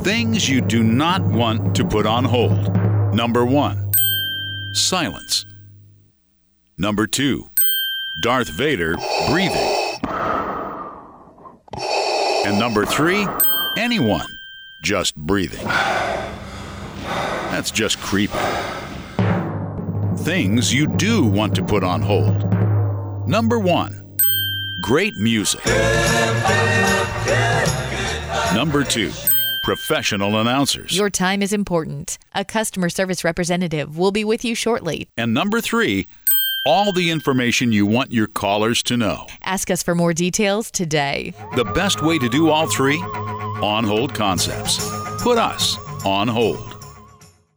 Things you do not want to put on hold. Number 1, silence. Number 2, Darth Vader breathing. And number 3, anyone just breathing. That's just creepy. Things you do want to put on hold. Number 1, great music. Number 2, professional announcers. Your time is important. A customer service representative will be with you shortly. And number 3, all the information you want your callers to know. Ask us for more details today. The best way to do all 3? On hold concepts. Put us on hold.